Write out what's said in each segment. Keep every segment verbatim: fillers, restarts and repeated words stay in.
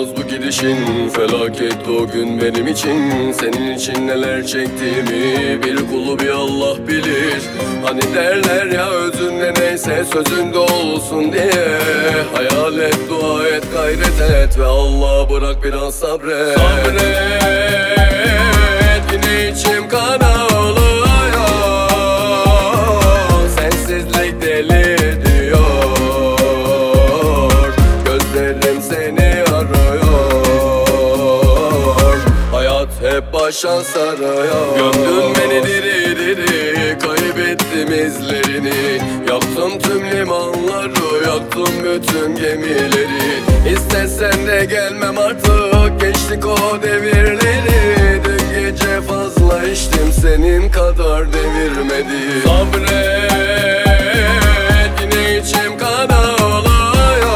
olmaz bu gidişin. Felaket o gün benim için. Senin için neler çektiğimi bir kulu bir Allah bilir. Hani derler ya, özünde neyse sözünde olsun diye. Hayal et, dua et, gayret et ve Allah'a bırak biraz sabret. Sabret, yine içim kan ağlıyor. Sensizlik deli diyor. Gözlerim seni arıyor. Hayat hep başa sarıyor. Gömdün beni diri diri, kaybettim izlerini. Yaktım tüm limanları, yaktım bütün gemileri. İstesen de gelmem artık, geçtik o devirleri. Dün gece fazla içtim, senin kadar devirmedi. Sabret, yine içim kan ağlıyor.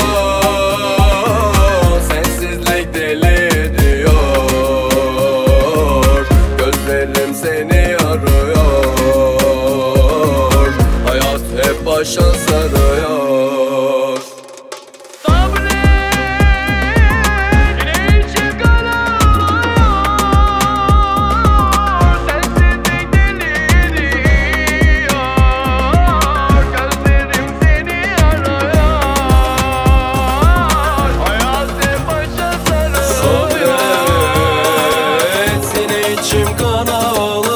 Sensizlik deli diyor. Gözlerim seni arıyor. Hayat hep başa sarıyor. İçim kan ağlıyor.